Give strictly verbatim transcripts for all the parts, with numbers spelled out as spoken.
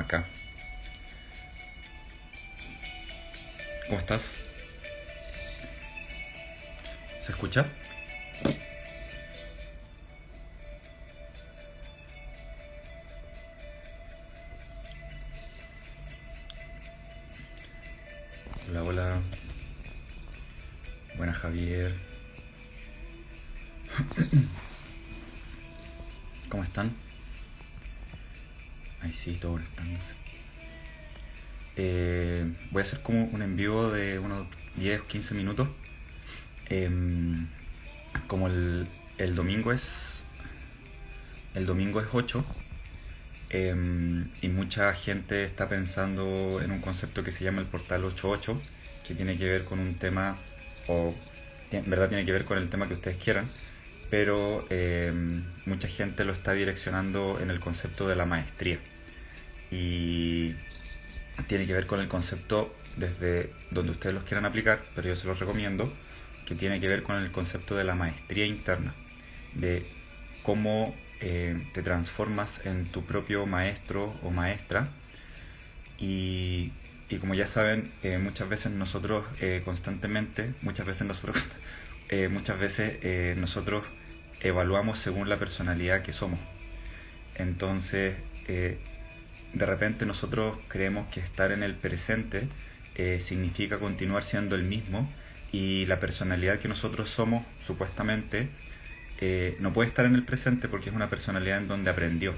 acá. ¿Cómo estás? ¿Se escucha? Hola, hola. Buenas, Javier. ¿Cómo están? Ahí sí, todos conectándose. Eh, voy a hacer como un en vivo de unos diez o quince minutos. Eh, como el, el domingo es el domingo es ocho, eh, y mucha gente está pensando en un concepto que se llama el portal ocho ocho, que tiene que ver con un tema, o en verdad tiene que ver con el tema que ustedes quieran, pero eh, mucha gente lo está direccionando en el concepto de la maestría, y tiene que ver con el concepto desde donde ustedes los quieran aplicar, pero yo se los recomiendo, que tiene que ver con el concepto de la maestría interna, de cómo eh, te transformas en tu propio maestro o maestra. Y, y como ya saben, eh, muchas veces nosotros eh, constantemente, muchas veces nosotros, eh, muchas veces eh, nosotros evaluamos según la personalidad que somos. Entonces, eh, de repente nosotros creemos que estar en el presente eh, significa continuar siendo el mismo, y la personalidad que nosotros somos, supuestamente, eh, no puede estar en el presente porque es una personalidad en donde aprendió.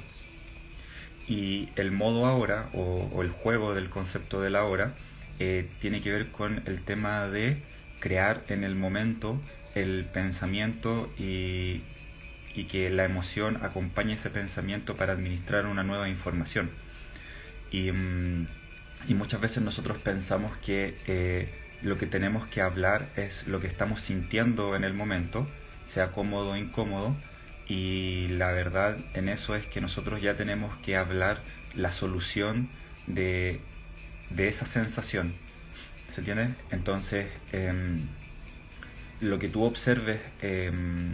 Y el modo ahora, o, o el juego del concepto del ahora, eh, tiene que ver con el tema de crear en el momento el pensamiento, y, y que la emoción acompañe ese pensamiento para administrar una nueva información. Y, y muchas veces nosotros pensamos que eh, lo que tenemos que hablar es lo que estamos sintiendo en el momento, sea cómodo o incómodo, y la verdad en eso es que nosotros ya tenemos que hablar la solución de, de esa sensación. ¿Se entiende? Entonces, eh, lo que tú observes eh,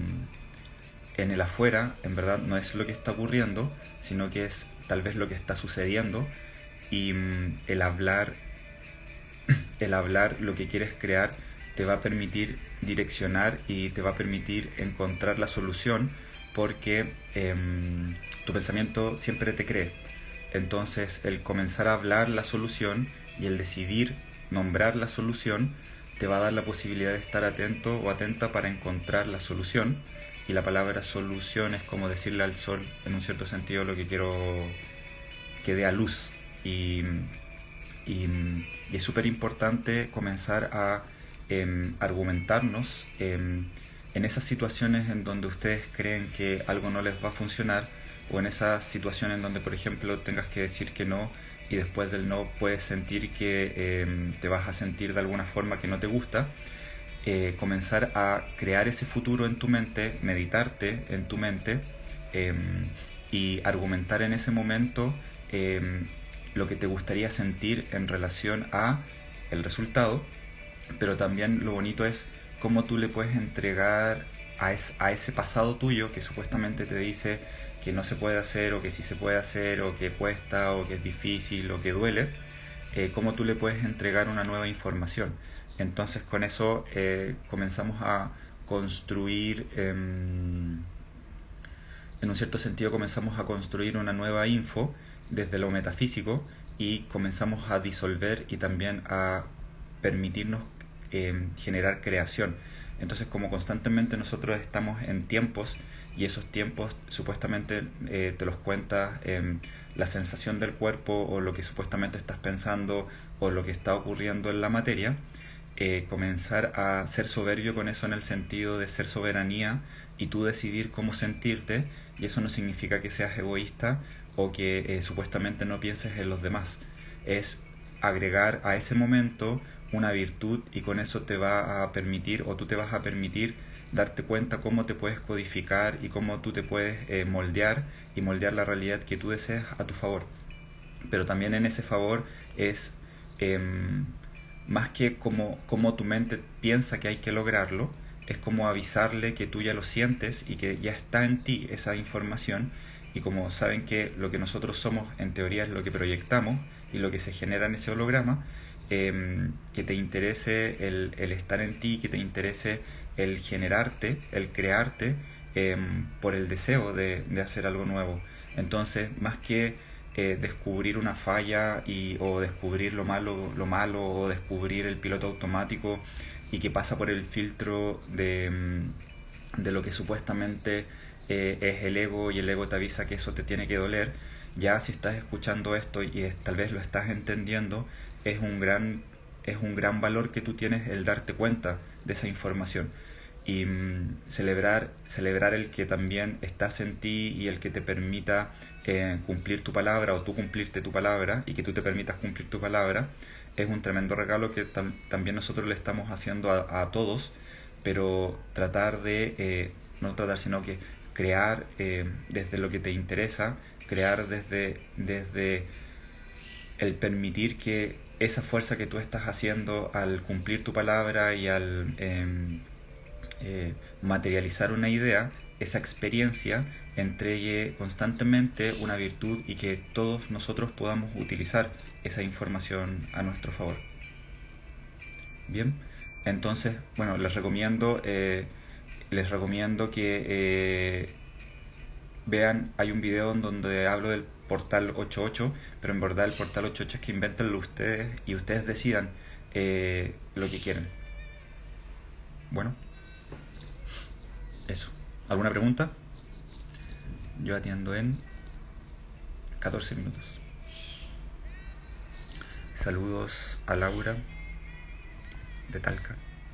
en el afuera, en verdad no es lo que está ocurriendo, sino que es tal vez lo que está sucediendo, y mm, el hablar el hablar lo que quieres crear te va a permitir direccionar y te va a permitir encontrar la solución, porque eh, tu pensamiento siempre te cree. Entonces, el comenzar a hablar la solución y el decidir nombrar la solución te va a dar la posibilidad de estar atento o atenta para encontrar la solución. Y la palabra solución es como decirle al sol, en un cierto sentido, lo que quiero que dé a luz. Y, y, y es súper importante comenzar a eh, argumentarnos eh, en esas situaciones en donde ustedes creen que algo no les va a funcionar, o en esas situaciones en donde, por ejemplo, tengas que decir que no, y después del no puedes sentir que eh, te vas a sentir de alguna forma que no te gusta. Eh, comenzar a crear ese futuro en tu mente, meditarte en tu mente, eh, y argumentar en ese momento eh, lo que te gustaría sentir en relación a el resultado. Pero también lo bonito es cómo tú le puedes entregar a, es, a ese pasado tuyo que supuestamente te dice que no se puede hacer, o que sí se puede hacer, o que cuesta, o que es difícil, o que duele, eh, cómo tú le puedes entregar una nueva información. Entonces con eso eh, comenzamos a construir, eh, en un cierto sentido comenzamos a construir una nueva info desde lo metafísico, y comenzamos a disolver y también a permitirnos eh, generar creación. Entonces, como constantemente nosotros estamos en tiempos, y esos tiempos supuestamente eh, te los cuentas eh, la sensación del cuerpo, o lo que supuestamente estás pensando, o lo que está ocurriendo en la materia, eh, comenzar a ser soberbio con eso, en el sentido de ser soberanía y tú decidir cómo sentirte. Y eso no significa que seas egoísta o que eh, supuestamente no pienses en los demás. Es agregar a ese momento una virtud, y con eso te va a permitir, o tú te vas a permitir darte cuenta cómo te puedes codificar y cómo tú te puedes eh, moldear y moldear la realidad que tú deseas a tu favor. Pero también en ese favor es eh, más que como, como tu mente piensa que hay que lograrlo, es como avisarle que tú ya lo sientes y que ya está en ti esa información, y como saben que lo que nosotros somos en teoría es lo que proyectamos y lo que se genera en ese holograma, eh, que te interese el, el estar en ti, que te interese el generarte, el crearte, eh, por el deseo de, de hacer algo nuevo. Entonces, más que eh, descubrir una falla y, o descubrir lo malo, lo malo, o descubrir el piloto automático y que pasa por el filtro de, de lo que supuestamente eh, es el ego, y el ego te avisa que eso te tiene que doler, ya si estás escuchando esto y es, tal vez lo estás entendiendo, es un gran, es un gran valor que tú tienes el darte cuenta de esa información. Y mmm, celebrar, celebrar el que también estás en ti y el que te permita eh, cumplir tu palabra, o tú cumplirte tu palabra y que tú te permitas cumplir tu palabra, es un tremendo regalo que tam también nosotros le estamos haciendo a, a todos, pero tratar de, eh, no tratar, sino que crear eh, desde lo que te interesa, crear desde, desde el permitir que esa fuerza que tú estás haciendo al cumplir tu palabra y al eh, eh, materializar una idea, esa experiencia entregue constantemente una virtud y que todos nosotros podamos utilizar esa información a nuestro favor. Bien, entonces, bueno, les recomiendo, eh, les recomiendo que eh, vean, hay un video en donde hablo del portal ochenta y ocho, pero en verdad el portal ochenta y ocho es que invéntenlo ustedes y ustedes decidan eh, lo que quieren. Bueno, eso. ¿Alguna pregunta? Yo atiendo en catorce minutos. Saludos a Laura de Talca.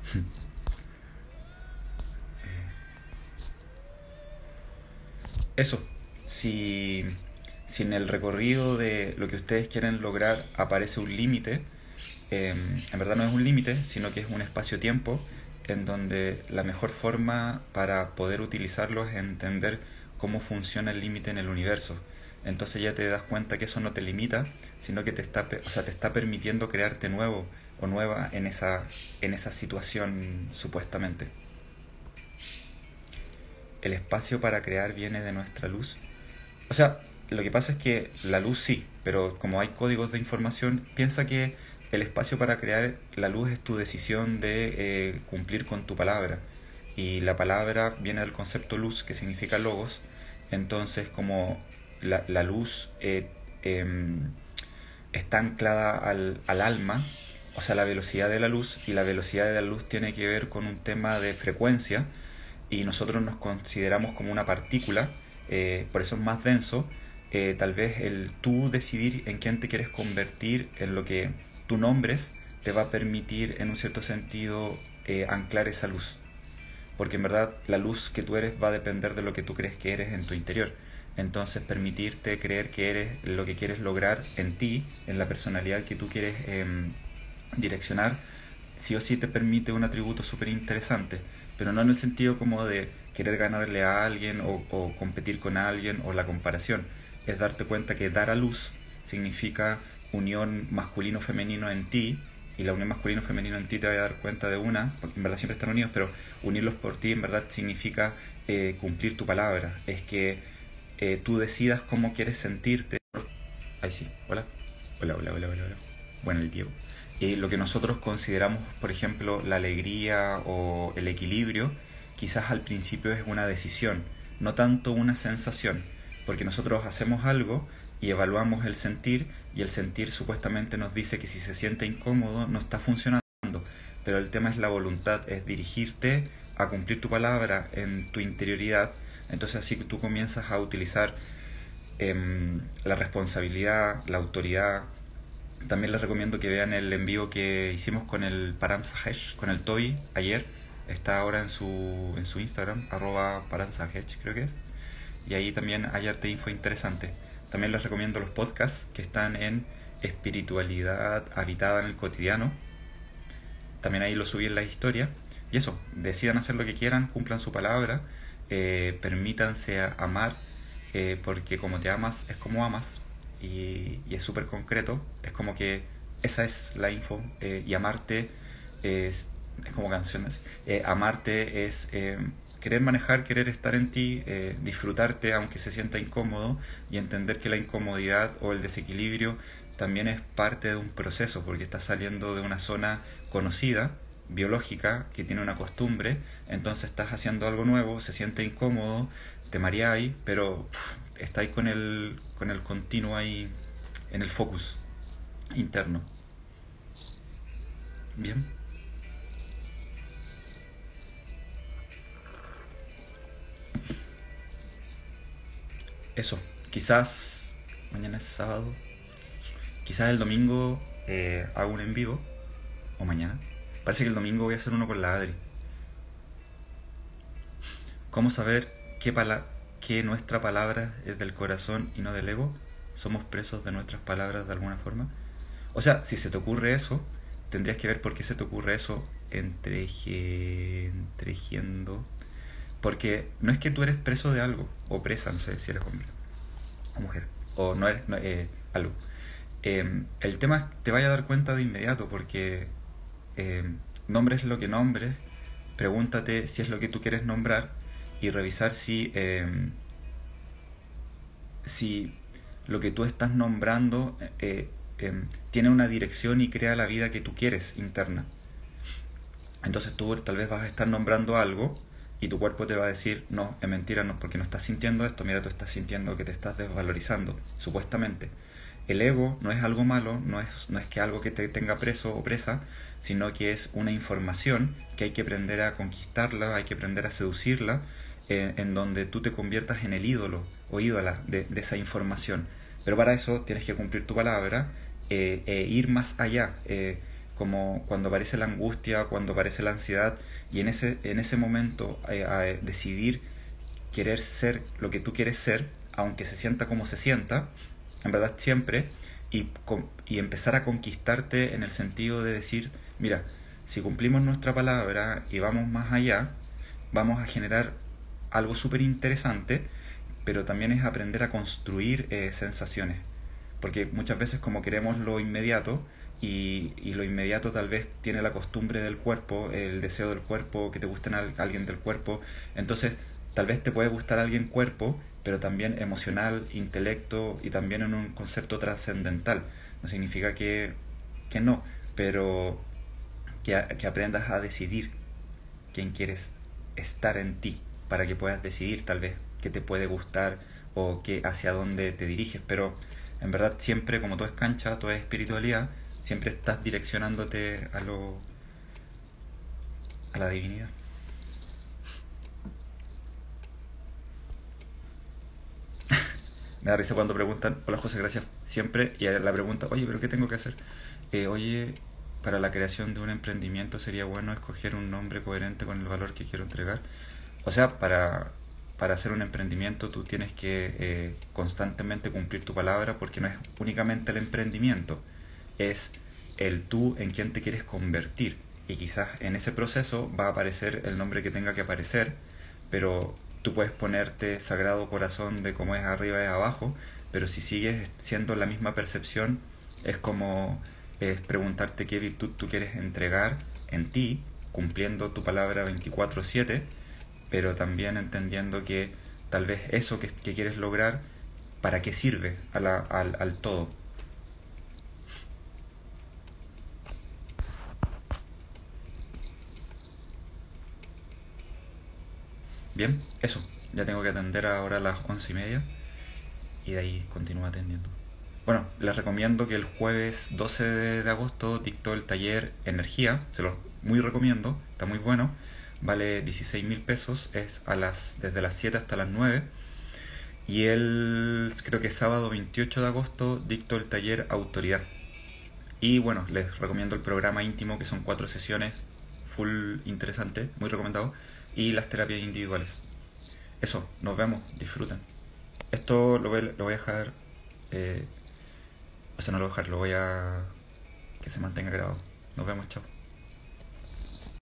Eso, si, si en el recorrido de lo que ustedes quieren lograr aparece un límite, eh, en verdad no es un límite, sino que es un espacio-tiempo en donde la mejor forma para poder utilizarlo es entender cómo funciona el límite en el universo. Entonces ya te das cuenta que eso no te limita, sino que te está, o sea, te está permitiendo crearte nuevo o nueva en esa, en esa situación supuestamente. El espacio para crear viene de nuestra luz. O sea, lo que pasa es que la luz sí, pero como hay códigos de información, piensa que el espacio para crear la luz es tu decisión de eh, cumplir con tu palabra. Y la palabra viene del concepto luz, que significa logos. Entonces, como la, la luz eh, eh, está anclada al, al alma, o sea, la velocidad de la luz, y la velocidad de la luz tiene que ver con un tema de frecuencia, y nosotros nos consideramos como una partícula, eh, por eso es más denso. Eh, tal vez el tú decidir en quién te quieres convertir, en lo que tú nombres, te va a permitir en un cierto sentido eh, anclar esa luz, porque en verdad la luz que tú eres va a depender de lo que tú crees que eres en tu interior. Entonces permitirte creer que eres lo que quieres lograr en ti, en la personalidad que tú quieres eh, direccionar, sí o sí te permite un atributo súper interesante, pero no en el sentido como de querer ganarle a alguien o, o competir con alguien, o la comparación. Es darte cuenta que dar a luz significa unión masculino-femenino en ti, y la unión masculino-femenino en ti te va a dar cuenta de una, porque en verdad siempre están unidos, pero unirlos por ti en verdad significa eh, cumplir tu palabra. Es que eh, tú decidas cómo quieres sentirte. Ahí sí, hola. Hola, hola, hola, hola, hola. Bueno, el Diego. Eh, lo que nosotros consideramos, por ejemplo, la alegría o el equilibrio, quizás al principio es una decisión, no tanto una sensación, porque nosotros hacemos algo y evaluamos el sentir, y el sentir supuestamente nos dice que si se siente incómodo no está funcionando, pero el tema es la voluntad, es dirigirte a cumplir tu palabra en tu interioridad. Entonces así que tú comienzas a utilizar eh, la responsabilidad, la autoridad. También les recomiendo que vean el envío que hicimos con el Param Sahej, con el Toby ayer. Está ahora en su, en su Instagram, arroba Param Sahej creo que es. Y ahí también hay arte info interesante. También les recomiendo los podcasts que están en Espiritualidad Habitada en el Cotidiano. También ahí lo subí en la historia. Y eso, decidan hacer lo que quieran, cumplan su palabra, eh, permítanse amar, eh, porque como te amas es como amas. Y, y es súper concreto, es como que esa es la info, eh, y amarte es, es como canciones, eh, amarte es eh, querer manejar, querer estar en ti, eh, disfrutarte aunque se sienta incómodo y entender que la incomodidad o el desequilibrio también es parte de un proceso, porque estás saliendo de una zona conocida, biológica, que tiene una costumbre, entonces estás haciendo algo nuevo, se siente incómodo, te mareáis, pero pff, estáis con el, con el continuo ahí en el focus interno. Bien. Eso, quizás mañana es sábado, quizás el domingo eh, hago un en vivo, o mañana. Parece que el domingo voy a hacer uno con la Adri. ¿Cómo saber qué, pala que nuestra palabra es del corazón y no del ego? ¿Somos presos de nuestras palabras de alguna forma? O sea, si se te ocurre eso, tendrías que ver por qué se te ocurre eso entreje... entrejiendo. Porque no es que tú eres preso de algo, o presa, no sé si eres hombre o mujer, o no eres no, eh, algo. Eh, el tema es que te vaya a dar cuenta de inmediato, porque eh, nombres lo que nombres, pregúntate si es lo que tú quieres nombrar y revisar si, eh, si lo que tú estás nombrando eh, eh, tiene una dirección y crea la vida que tú quieres interna. Entonces tú tal vez vas a estar nombrando algo y tu cuerpo te va a decir, no, es mentira, no, porque no estás sintiendo esto, mira, tú estás sintiendo que te estás desvalorizando, supuestamente. El ego no es algo malo, no es, no es que algo que te tenga preso o presa, sino que es una información que hay que aprender a conquistarla, hay que aprender a seducirla, eh, en donde tú te conviertas en el ídolo o ídola de, de esa información. Pero para eso tienes que cumplir tu palabra eh, e ir más allá, eh, como cuando aparece la angustia, cuando aparece la ansiedad, y en ese, en ese momento eh, a decidir querer ser lo que tú quieres ser, aunque se sienta como se sienta, en verdad siempre, y, y empezar a conquistarte en el sentido de decir, mira, si cumplimos nuestra palabra y vamos más allá, vamos a generar algo súper interesante, pero también es aprender a construir eh, sensaciones, porque muchas veces como queremos lo inmediato, y, y lo inmediato tal vez tiene la costumbre del cuerpo, el deseo del cuerpo, que te guste a alguien del cuerpo, entonces tal vez te puede gustar alguien cuerpo, pero también emocional, intelecto y también en un concepto trascendental. No significa que, que no, pero que, que aprendas a decidir quién quieres estar en ti, para que puedas decidir tal vez qué te puede gustar o qué, hacia dónde te diriges, pero en verdad siempre, como todo es cancha, todo es espiritualidad, siempre estás direccionándote a lo a la divinidad. Me da risa cuando preguntan, hola José, gracias, siempre, y la pregunta, oye, pero ¿qué tengo que hacer? Eh, oye, para la creación de un emprendimiento sería bueno escoger un nombre coherente con el valor que quiero entregar. O sea, para, para hacer un emprendimiento tú tienes que eh, constantemente cumplir tu palabra, porque no es únicamente el emprendimiento, es el tú en quien te quieres convertir, y quizás en ese proceso va a aparecer el nombre que tenga que aparecer, pero tú puedes ponerte Sagrado Corazón de cómo es arriba y abajo, pero si sigues siendo la misma percepción, es como es preguntarte qué virtud tú quieres entregar en ti, cumpliendo tu palabra veinticuatro siete, pero también entendiendo que tal vez eso que, que quieres lograr, ¿para qué sirve a la, al, al todo? Bien, eso. Ya tengo que atender ahora a las once y media y de ahí continúo atendiendo. Bueno, les recomiendo que el jueves doce de agosto dictó el taller Energía, se lo muy recomiendo, está muy bueno, vale dieciséis mil pesos, es a las, desde las siete hasta las nueve. Y el, creo que sábado veintiocho de agosto dictó el taller Autoridad. Y bueno, les recomiendo el programa íntimo, que son cuatro sesiones, full interesante, muy recomendado, y las terapias individuales. Eso, nos vemos, disfruten. Esto lo voy, lo voy a dejar, eh, o sea, no lo voy a dejar, lo voy a que se mantenga grabado. Nos vemos, chao.